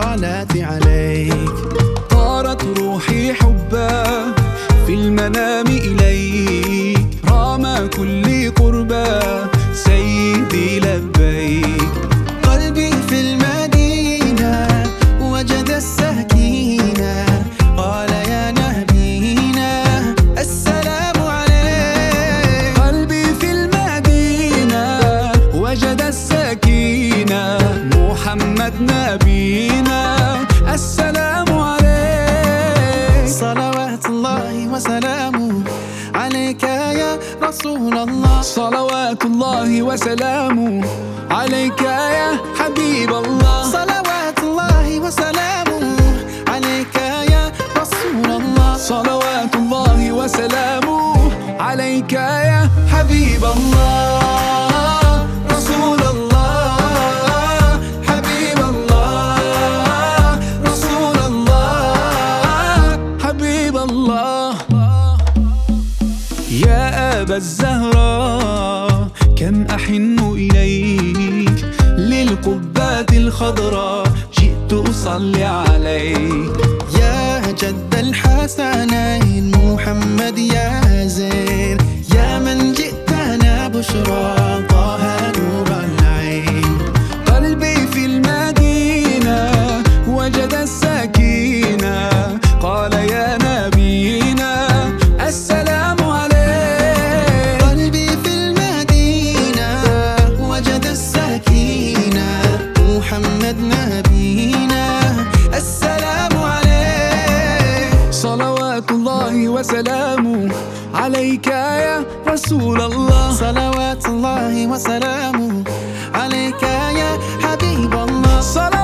الصلاة عليك. طارت روحي حبا في المنام إليك، رام كل قربا سيدي لبيك. قلبي في المدينة وجد السكينة، قال يا نبينا السلام عليك. قلبي في المدينة وجد السكينة، محمد نبينا السلام عليك. صلوات الله وسلامه عليك يا رسول الله. صلوات الله وسلامه عليك يا حبيب الله. صلوات الله وسلامه عليك يا رسول الله. صلوات الله وسلامه عليك يا حبيب الله. رسول الله حبيب الله، رسول الله حبيب الله. يا أبا الزهراء كم أحن إليك، للقبات الخضراء جئت أصلي عليك. يا جد الحسنين محمد يا زين، يا من جئتنا بشرى طه نور العين. قلبي في المدينة وجد السكينة، قال يا نبينا السلام عليك. قلبي في المدينة وجد السكينة، محمد نبينا السلام عليك. صلوات الله وسلامه عليك يا رسول الله. صلوات الله وسلامه عليك يا حبيب الله.